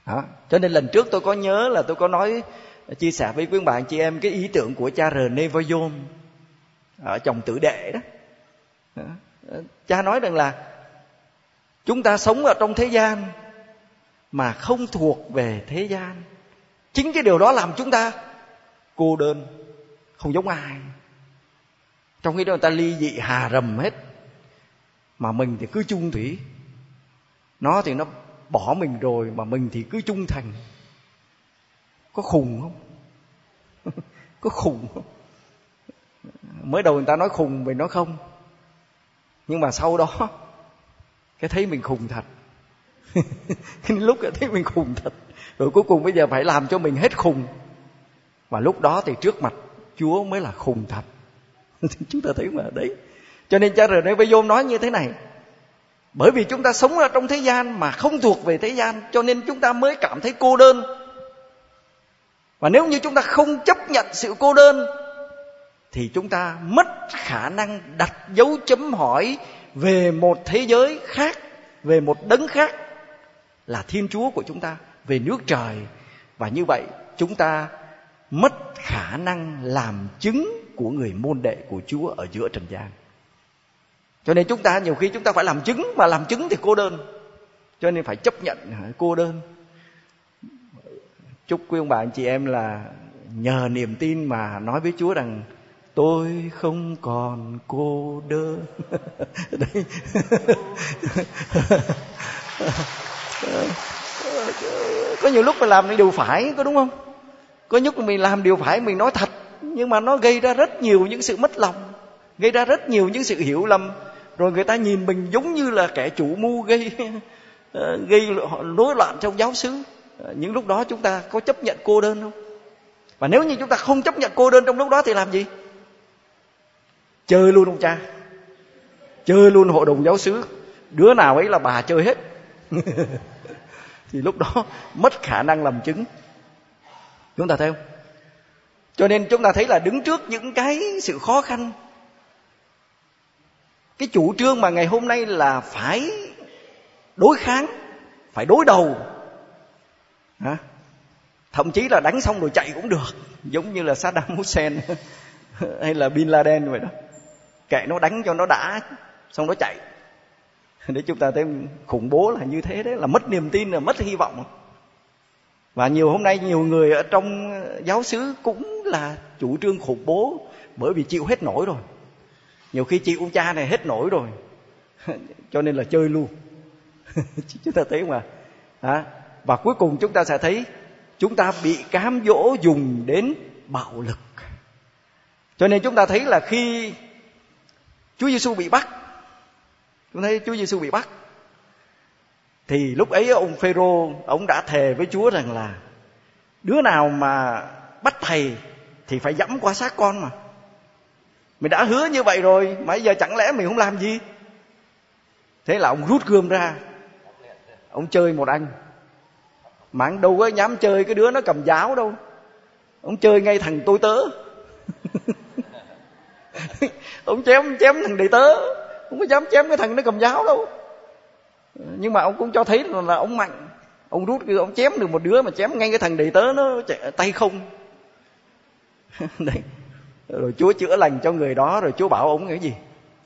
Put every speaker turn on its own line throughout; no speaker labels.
Đó. Cho nên lần trước tôi có nhớ là tôi có nói, chia sẻ với quý bạn chị em cái ý tưởng của cha René Voyom ở trong Tử Đệ đó. Cha nói rằng là chúng ta sống ở trong thế gian mà không thuộc về thế gian. Chính cái điều đó làm chúng ta cô đơn, không giống ai. Trong khi đó người ta ly dị hà rầm hết, mà mình thì cứ chung thủy. Nó thì nó bỏ mình rồi, mà mình thì cứ trung thành. Có khùng không? Có khùng không? Mới đầu người ta nói khùng, mình nói không. Nhưng mà sau đó cái thấy mình khùng thật. Lúc thấy mình khùng thật, rồi cuối cùng bây giờ phải làm cho mình hết khùng. Và lúc đó thì trước mặt Chúa mới là khùng thật. Chúng ta thấy mà đấy. Cho nên cha René Voyom nói như thế này: bởi vì chúng ta sống ở trong thế gian mà không thuộc về thế gian, cho nên chúng ta mới cảm thấy cô đơn. Và nếu như chúng ta không chấp nhận sự cô đơn, thì chúng ta mất khả năng đặt dấu chấm hỏi về một thế giới khác, về một đấng khác là Thiên Chúa của chúng ta, về nước trời. Và như vậy chúng ta mất khả năng làm chứng của người môn đệ của Chúa ở giữa trần gian. Cho nên chúng ta nhiều khi chúng ta phải làm chứng, mà làm chứng thì cô đơn. Cho nên phải chấp nhận cô đơn. Chúc quý ông bà anh chị em là nhờ niềm tin mà nói với Chúa rằng tôi không còn cô đơn. Đấy. Có nhiều lúc mình làm điều phải, có đúng không? Có lúc mình làm điều phải, mình nói thật, nhưng mà nó gây ra rất nhiều những sự mất lòng, gây ra rất nhiều những sự hiểu lầm. Rồi người ta nhìn mình giống như là kẻ chủ mưu gây rối loạn trong giáo xứ. Những lúc đó chúng ta có chấp nhận cô đơn không? Và nếu như chúng ta không chấp nhận cô đơn trong lúc đó thì làm gì? Chơi luôn ông cha, chơi luôn hội đồng giáo xứ, đứa nào ấy là bà chơi hết. Thì lúc đó mất khả năng làm chứng. Chúng ta thấy không? Cho nên chúng ta thấy là đứng trước những cái sự khó khăn, cái chủ trương mà ngày hôm nay là phải đối kháng, phải đối đầu, thậm chí là đánh xong rồi chạy cũng được, giống như là Saddam Hussein hay là Bin Laden vậy đó. Kệ nó, đánh cho nó đã, xong nó chạy. Để chúng ta thấy khủng bố là như thế đấy, là mất niềm tin, là mất hy vọng. Và hôm nay nhiều người ở trong giáo xứ cũng là chủ trương khủng bố, bởi vì chịu hết nổi rồi. Nhiều khi chịu ông cha này hết nổi rồi, cho nên là chơi luôn. Chúng ta thấy mà. Và cuối cùng chúng ta sẽ thấy chúng ta bị cám dỗ dùng đến bạo lực. Cho nên chúng ta thấy là khi Chúa Giêsu bị bắt, chúng thấy Chúa Giêsu bị bắt, thì lúc ấy ông Phêrô, ông đã thề với Chúa rằng là đứa nào mà bắt thầy thì phải giẫm qua xác con mà. Mình đã hứa như vậy rồi, mà bây giờ chẳng lẽ mình không làm gì? Thế là ông rút gươm ra, ông chơi một anh. Mà anh đâu có dám chơi cái đứa nó cầm giáo đâu, ông chơi ngay thằng tôi tớ. Ông chém thằng đệ tớ, không có dám chém cái thằng nó cầm giáo đâu. Nhưng mà ông cũng cho thấy là ông mạnh. Ông rút cái, ông chém được một đứa, mà chém ngay cái thằng đệ tớ nó chạy, tay không. Đấy. Rồi Chúa chữa lành cho người đó. Rồi Chúa bảo ông cái gì?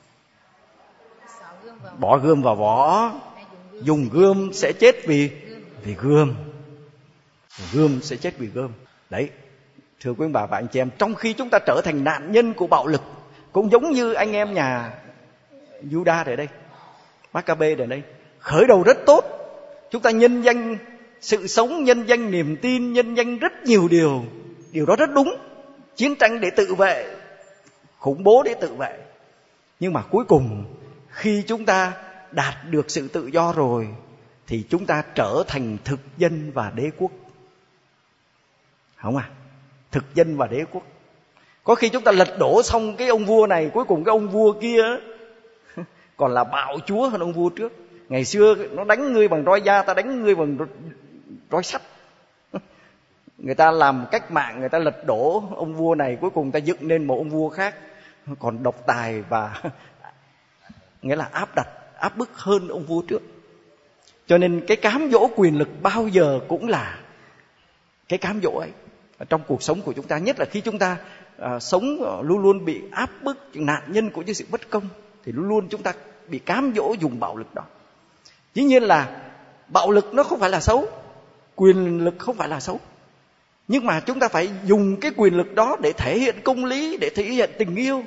Bỏ gươm vào vỏ. Dùng gươm sẽ chết vì gươm. Gươm sẽ chết vì gươm. Đấy. Thưa quý bà và anh chị em, trong khi chúng ta trở thành nạn nhân của bạo lực, cũng giống như anh em nhà Juda ở đây, Maccabe ở đây, khởi đầu rất tốt. Chúng ta nhân danh sự sống, nhân danh niềm tin, nhân danh rất nhiều điều. Điều đó rất đúng. Chiến tranh để tự vệ, khủng bố để tự vệ. Nhưng mà cuối cùng khi chúng ta đạt được sự tự do rồi, thì chúng ta trở thành thực dân và đế quốc. Không à? Thực dân và đế quốc. Có khi chúng ta lật đổ xong cái ông vua này, cuối cùng cái ông vua kia còn là bạo chúa hơn ông vua trước. Ngày xưa nó đánh ngươi bằng roi da, ta đánh ngươi bằng roi sắt. Người ta làm cách mạng, người ta lật đổ ông vua này, cuối cùng ta dựng nên một ông vua khác còn độc tài và nghĩa là áp bức hơn ông vua trước. Cho nên cái cám dỗ quyền lực bao giờ cũng là cái cám dỗ ấy trong cuộc sống của chúng ta, nhất là khi chúng ta sống luôn luôn bị áp bức, nạn nhân của những sự bất công, thì luôn luôn chúng ta bị cám dỗ dùng bạo lực đó. Dĩ nhiên là bạo lực nó không phải là xấu, quyền lực không phải là xấu, nhưng mà chúng ta phải dùng cái quyền lực đó để thể hiện công lý, để thể hiện tình yêu.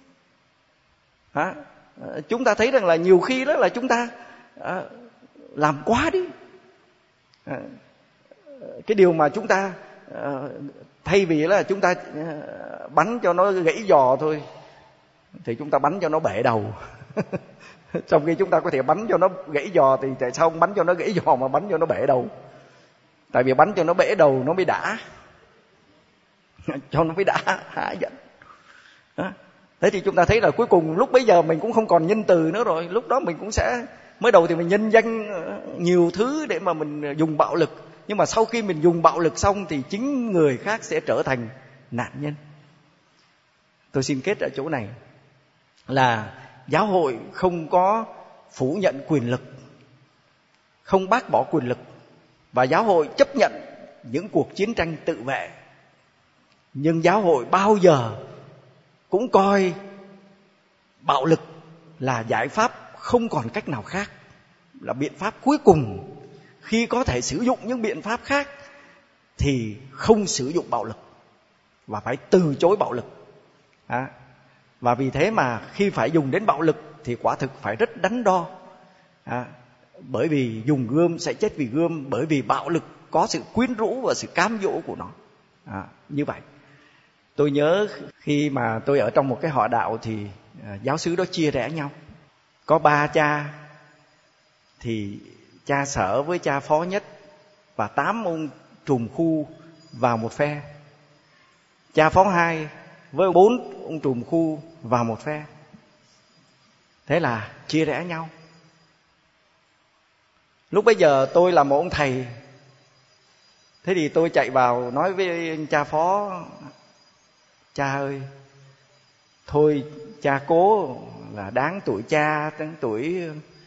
Chúng ta thấy rằng là nhiều khi đó là chúng ta làm quá đi. Cái điều mà chúng ta thay vì là chúng ta bắn cho nó gãy giò thôi, thì chúng ta bắn cho nó bể đầu. Trong khi chúng ta có thể bắn cho nó gãy giò, thì tại sao không bắn cho nó gãy giò mà bắn cho nó bể đầu? Tại vì bắn cho nó bể đầu nó mới đã, cho nó mới đã hả giận. Thế thì chúng ta thấy là cuối cùng lúc bấy giờ mình cũng không còn nhân từ nữa rồi. Lúc đó mình cũng sẽ, mới đầu thì mình nhân danh nhiều thứ để mà mình dùng bạo lực, nhưng mà sau khi mình dùng bạo lực xong thì chính người khác sẽ trở thành nạn nhân. Tôi xin kết ở chỗ này là giáo hội không có phủ nhận quyền lực, không bác bỏ quyền lực, và giáo hội chấp nhận những cuộc chiến tranh tự vệ. Nhưng giáo hội bao giờ cũng coi bạo lực là giải pháp không còn cách nào khác, là biện pháp cuối cùng. Khi có thể sử dụng những biện pháp khác thì không sử dụng bạo lực, và phải từ chối bạo lực. Và vì thế mà khi phải dùng đến bạo lực thì quả thực phải rất đắn đo. Bởi vì dùng gươm sẽ chết vì gươm, bởi vì bạo lực có sự quyến rũ và sự cám dỗ của nó. Như vậy, tôi nhớ khi mà tôi ở trong một cái họ đạo thì giáo xứ đó chia rẽ nhau. Có 3 cha, thì cha sở với cha phó nhất và 8 ông trùm khu vào một phe. Cha phó 2 với 4 ông trùm khu vào một phe. Thế là chia rẽ nhau. Lúc bấy giờ tôi là một ông thầy. Thế thì tôi chạy vào nói với cha phó: cha ơi, thôi cha cố là đáng tuổi cha, đáng tuổi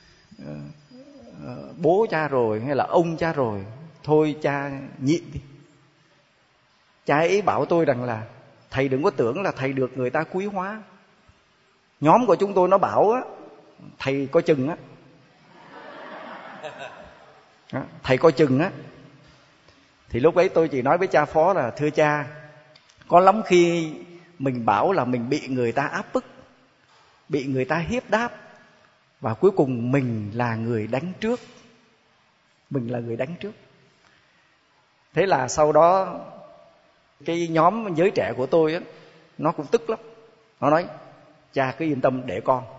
bố cha rồi, hay là ông cha rồi, thôi cha nhịn đi. Cha ấy bảo tôi rằng là thầy đừng có tưởng là thầy được người ta quý hóa. Nhóm của chúng tôi nó bảo á, thầy coi chừng á, thầy coi chừng á. Thì lúc ấy tôi chỉ nói với cha phó là: thưa cha, có lắm khi mình bảo là mình bị người ta áp bức, bị người ta hiếp đáp, và cuối cùng mình là người đánh trước. Mình là người đánh trước. Thế là sau đó cái nhóm giới trẻ của tôi á, nó cũng tức lắm. Nó nói: cha cứ yên tâm, để con.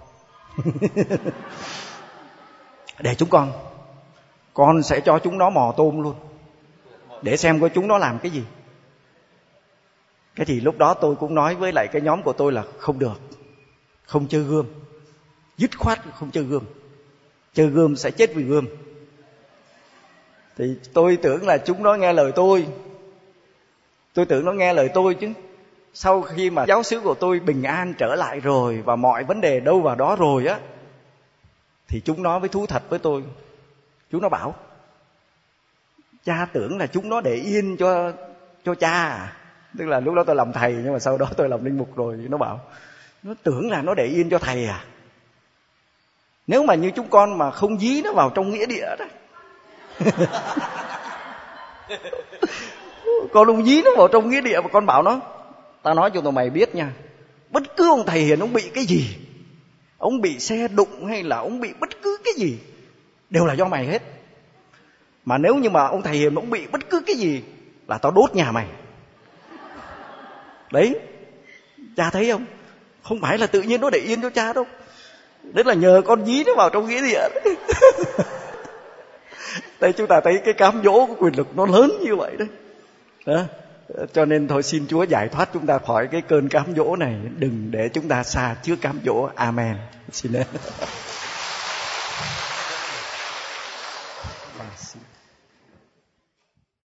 Để chúng con sẽ cho chúng nó mò tôm luôn, để xem coi chúng nó làm cái gì. Cái thì lúc đó tôi cũng nói với lại cái nhóm của tôi là không được, không chơi gươm, dứt khoát không chơi gươm. Chơi gươm sẽ chết vì gươm. Thì tôi tưởng là chúng nó nghe lời tôi. Tôi tưởng nó nghe lời tôi chứ. Sau khi mà giáo xứ của tôi bình an trở lại rồi, và mọi vấn đề đâu vào đó rồi á, thì chúng nó mới thú thật với tôi. Chúng nó bảo: cha tưởng là chúng nó để yên cho cha à? Tức là lúc đó tôi làm thầy, nhưng mà sau đó tôi làm linh mục rồi. Nó bảo: nó tưởng là nó để yên cho thầy à? Nếu mà như chúng con mà không dí nó vào trong nghĩa địa đó. Con không dí nó vào trong nghĩa địa mà con bảo nó: tao nói cho tụi mày biết nha, bất cứ ông thầy hiền ông bị cái gì, ông bị xe đụng hay là ông bị bất cứ cái gì, đều là do mày hết. Mà nếu như mà ông thầy hiền ông bị bất cứ cái gì là tao đốt nhà mày. Đấy, cha thấy không? Không phải là tự nhiên nó để yên cho cha đâu. Đấy là nhờ con dí nó vào trong nghĩa địa. Đây chúng ta thấy cái cám dỗ của quyền lực nó lớn như vậy đấy. Đó. Cho nên thôi xin Chúa giải thoát chúng ta khỏi cái cơn cám dỗ này, đừng để chúng ta xa trước cám dỗ. Amen. Xin